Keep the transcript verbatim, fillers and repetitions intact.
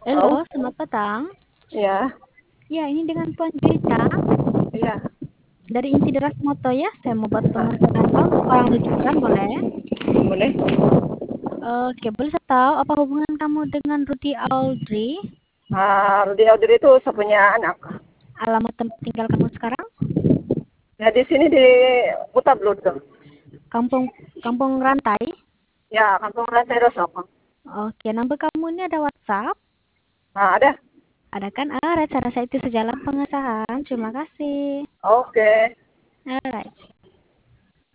Halo, Halo, selamat petang. ya, Ya, ini dengan Puan Juwita ya, dari Inti Deras Moto ya. Saya mau buat pemesanan Pak untuk orang liburan, boleh? boleh. Oke, boleh saya tahu apa hubungan kamu dengan Rudy Audrey? Nah, Rudy Audrey itu saya punya anak. Alamat tempat tinggal kamu sekarang? Ya, di sini di Kuta Belud tuh. Kampung Kampung Rantai. Ya, Kampung Rantai Rosok. Oke, nomor kamu ini ada WhatsApp? Nah, ada. Ada kan? Ah, saya rasa itu sejalan pengesahan. Terima kasih. Oke. Alright.